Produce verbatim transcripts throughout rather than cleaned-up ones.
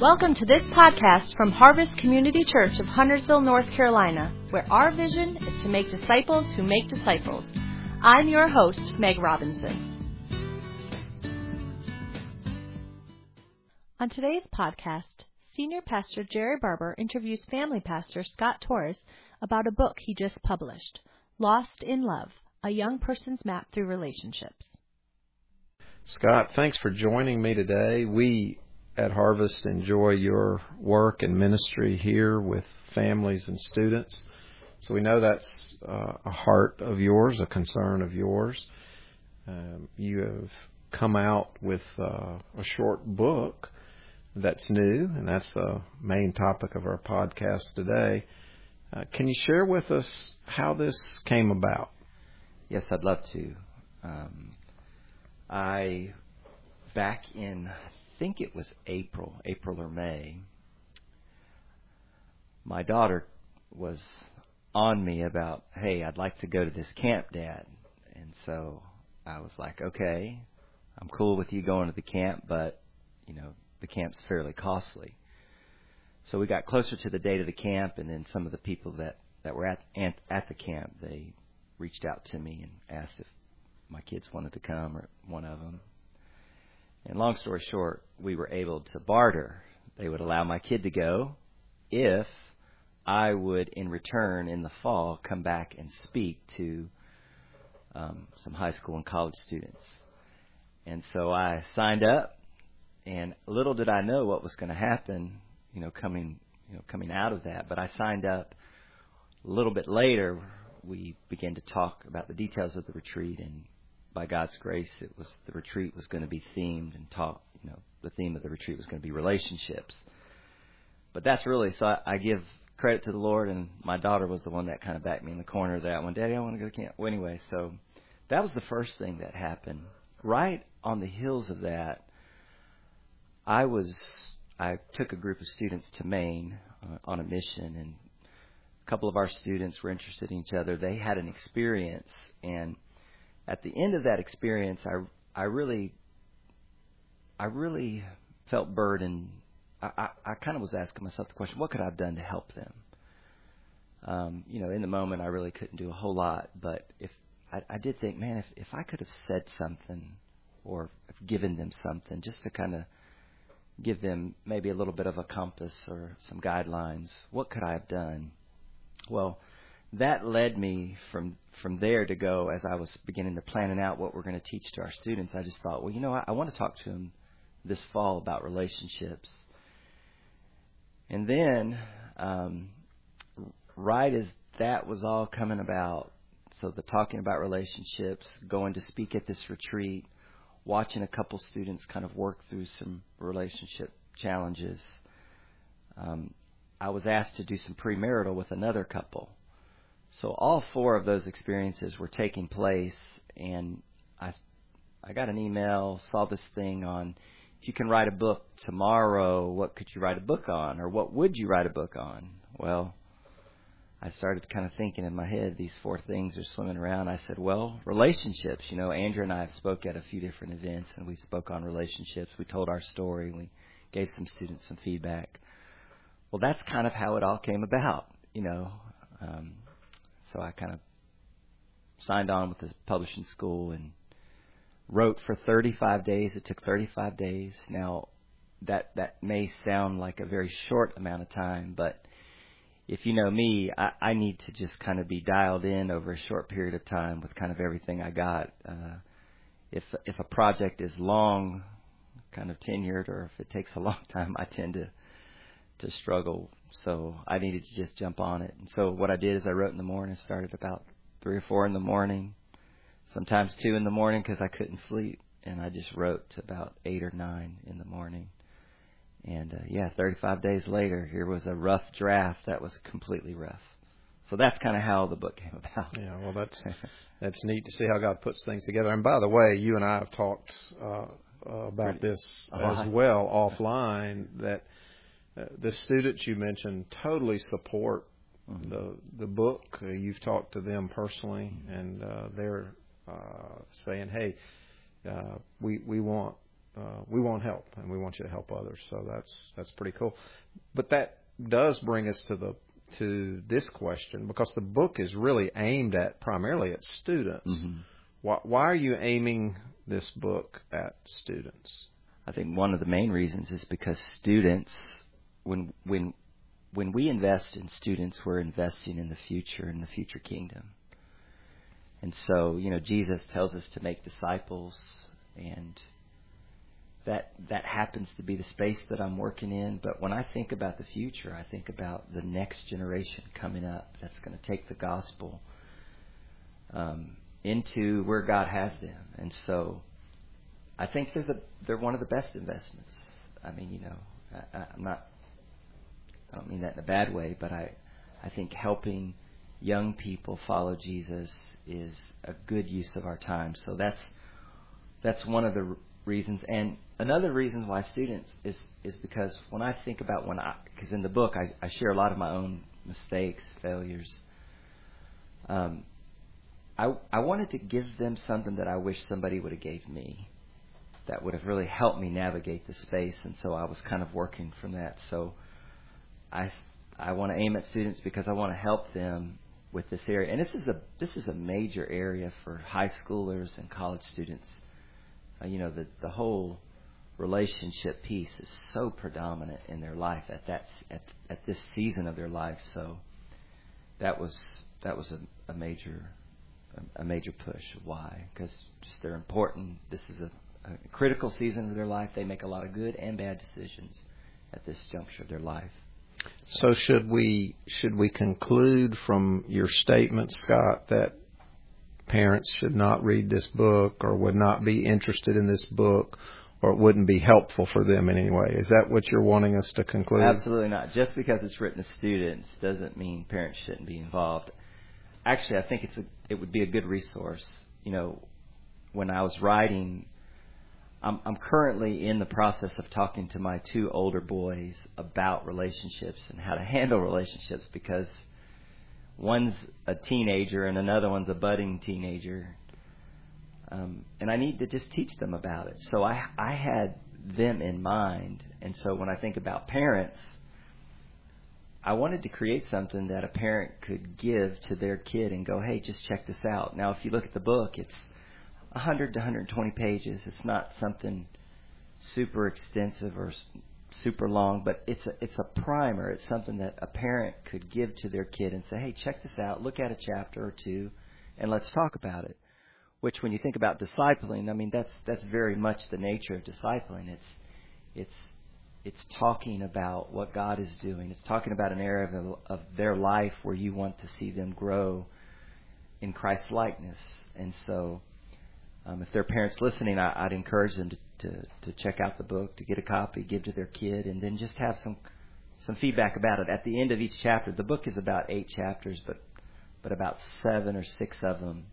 Welcome to this podcast from Harvest Community Church of Huntersville, North Carolina, where our vision is to make disciples who make disciples. I'm your host, Meg Robinson. On today's podcast, Senior Pastor Jerry Barber interviews family pastor Scott Torres about a book he just published, Lost in Love, A Young Person's Map Through Relationships. Scott, thanks for joining me today. We at Harvest enjoy your work and ministry here with families and students. So we know that's uh, a heart of yours, a concern of yours. Um, you have come out with uh, a short book that's new, and that's the main topic of our podcast today. Uh, can you share with us how this came about? Yes, I'd love to. Um, I, back in, I think it was April, April or May, my daughter was on me about, hey, I'd like to go to this camp, Dad. And so I was like, okay, I'm cool with you going to the camp, but, you know, the camp's fairly costly. So we got closer to the date of the camp, and then some of the people that, that were at, at at the camp, they reached out to me and asked if my kids wanted to come, or one of them. And long story short, we were able to barter. They would allow my kid to go if I would, in return, in the fall, come back and speak to um, some high school and college students. And so I signed up, and little did I know what was going to happen, you know, coming, you know, coming out of that. But I signed up. A little bit later, we began to talk about the details of the retreat, and by God's grace, it was the retreat was going to be themed and taught. You know, the theme of the retreat was going to be relationships. But that's really, so I, I give credit to the Lord, and my daughter was the one that kind of backed me in the corner of that one. Daddy, I want to go to camp. Well, anyway, so that was the first thing that happened. Right on the heels of that, I was I took a group of students to Maine uh, on a mission, and a couple of our students were interested in each other. They had an experience, and at the end of that experience, I, I really, I really felt burdened. I, I, I kind of was asking myself the question, what could I have done to help them? Um, you know, in the moment, I really couldn't do a whole lot. But if I, I did think, man, if, if I could have said something or given them something just to kind of give them maybe a little bit of a compass or some guidelines, what could I have done? Well, that led me from from there to go, as I was beginning to planning out what we're going to teach to our students. I just thought, well, you know, I, I want to talk to them this fall about relationships. And then, um, right as that was all coming about, so the talking about relationships, going to speak at this retreat, watching a couple students kind of work through some relationship challenges, um, I was asked to do some premarital with another couple. So all four of those experiences were taking place, and I, I got an email, saw this thing on, if you can write a book tomorrow, what could you write a book on? Or what would you write a book on? Well, I started kind of thinking in my head, these four things are swimming around. I said, well, relationships. You know, Andrew and I have spoke at a few different events, and we spoke on relationships. We told our story. We gave some students some feedback. Well, that's kind of how it all came about, you know. Um, so I kind of signed on with the publishing school and wrote for thirty-five days. It took thirty-five days. Now, that that may sound like a very short amount of time, but if you know me, I, I need to just kind of be dialed in over a short period of time with kind of everything I got. Uh, if if a project is long, kind of tenured, or if it takes a long time, I tend to to struggle. So I needed to just jump on it. And so what I did is I wrote in the morning, started about three or four in the morning, sometimes two in the morning because I couldn't sleep. And I just wrote to about eight or nine in the morning. And, uh, yeah, thirty-five days later, here was a rough draft that was completely rough. So that's kind of how the book came about. Yeah, well, that's that's neat to see how God puts things together. And by the way, you and I have talked uh, uh, about Pretty, this as well offline, that uh, the students you mentioned totally support mm-hmm. the the book. Uh, you've talked to them personally, mm-hmm. and uh, they're uh, saying, hey, uh, we, we want uh, we want help, and we want you to help others. So that's that's pretty cool. But that does bring us to the to this question, because the book is really aimed at primarily at students. Mm-hmm. Why, why are you aiming this book at students? I think one of the main reasons is because students, when when when we invest in students, we're investing in the future, in the future kingdom. And so, you know, Jesus tells us to make disciples, and that that happens to be the space that I'm working in. But when I think about the future, I think about the next generation coming up that's going to take the gospel um, into where God has them. And so I think they're the they're one of the best investments. I mean, you know, I, I'm not. I don't mean that in a bad way, but I, I think helping young people follow Jesus is a good use of our time. So that's that's one of the reasons. And another reason why students is is because when I think about when I, because in the book I, I share a lot of my own mistakes, failures. Um, I I wanted to give them something that I wish somebody would have gave me, that would have really helped me navigate the space. And so I was kind of working from that. So I, I want to aim at students because I want to help them with this area. And this is a this is a major area for high schoolers and college students. Uh, you know, the the whole relationship piece is so predominant in their life at that at at this season of their life. So that was that was a, a major a, a major push. Why? Because just they're important. This is a, a critical season of their life. They make a lot of good and bad decisions at this juncture of their life. So should we should we conclude from your statement, Scott, that parents should not read this book or would not be interested in this book, or it wouldn't be helpful for them in any way? Is that what you're wanting us to conclude? Absolutely not. Just because it's written to students doesn't mean parents shouldn't be involved. Actually, I think it's a, it would be a good resource. You know, when I was writing, I'm, I'm currently in the process of talking to my two older boys about relationships and how to handle relationships, because one's a teenager and another one's a budding teenager. Um, and I need to just teach them about it. So I, I had them in mind. And so when I think about parents, I wanted to create something that a parent could give to their kid and go, hey, just check this out. Now, if you look at the book, it's one hundred to one hundred twenty pages. It's not something super extensive or super long, but it's a, it's a primer. It's something that a parent could give to their kid and say, hey, check this out. Look at a chapter or two, and let's talk about it. Which, when you think about discipling, I mean, that's that's very much the nature of discipling. It's it's it's talking about what God is doing. It's talking about an area of, of their life where you want to see them grow in Christ's likeness. And so, um, if there are parents listening, I, I'd encourage them to, to to check out the book, to get a copy, give to their kid, and then just have some some feedback about it. At the end of each chapter, the book is about eight chapters, but but about seven or six of them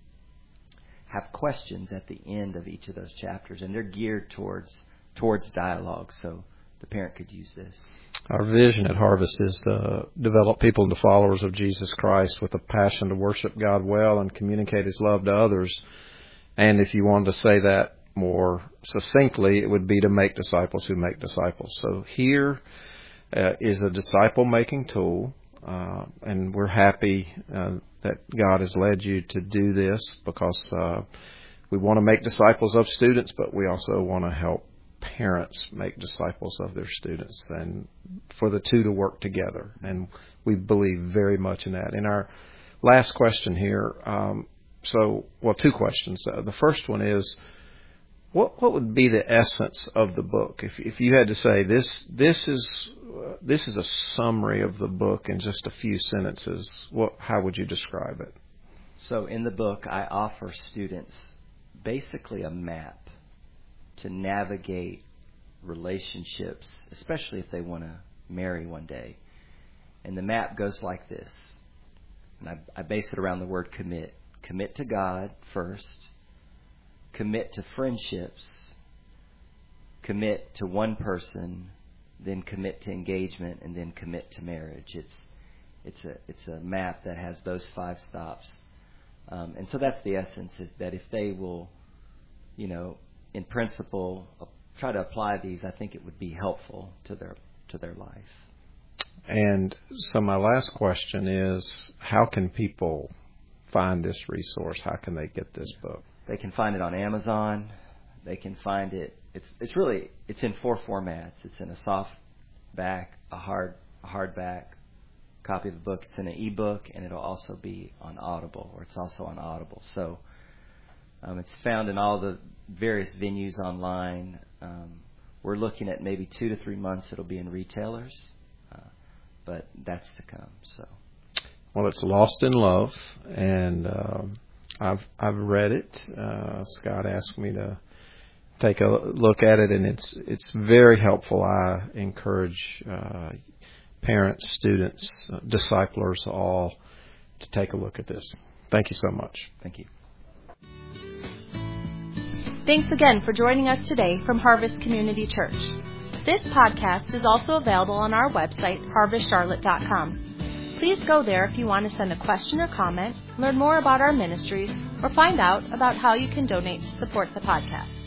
have questions at the end of each of those chapters, and they're geared towards towards dialogue. So the parent could use this. Our vision at Harvest is to develop people into followers of Jesus Christ with a passion to worship God well and communicate His love to others. And if you wanted to say that more succinctly, it would be to make disciples who make disciples. So here uh, is a disciple-making tool, uh, and we're happy uh, that God has led you to do this, because uh, we want to make disciples of students, but we also want to help parents make disciples of their students, and for the two to work together. And we believe very much in that. In our last question here, um, so, well, two questions. Uh, the first one is, what what would be the essence of the book? If if you had to say this this is uh, this is a summary of the book in just a few sentences, what how would you describe it? So in the book, I offer students basically a map to navigate relationships, especially if they want to marry one day. And the map goes like this. And I, I base it around the word commit. Commit to God first. Commit to friendships. Commit to one person. Then commit to engagement, and then commit to marriage. It's it's a it's a map that has those five stops. Um, and so that's the essence, is that if they will, you know, in principle, try to apply these, I think it would be helpful to their to their life. And so my last question is, how can people find this resource? How can they get this book? They can find it on Amazon. They can find it. It's it's really it's in four formats. It's in a soft back, a hard a hardback copy of the book. It's in an ebook, and it'll also be on Audible, or it's also on Audible. So um, it's found in all the various venues online. Um, we're looking at maybe two to three months. It'll be in retailers, uh, but that's to come. So. Well, it's Lost in Love, and um, I've I've read it. Uh, Scott asked me to take a look at it, and it's it's very helpful. I encourage uh, parents, students, uh, disciplers, all to take a look at this. Thank you so much. Thank you. Thanks again for joining us today from Harvest Community Church. This podcast is also available on our website, harvest charlotte dot com. Please go there if you want to send a question or comment, learn more about our ministries, or find out about how you can donate to support the podcast.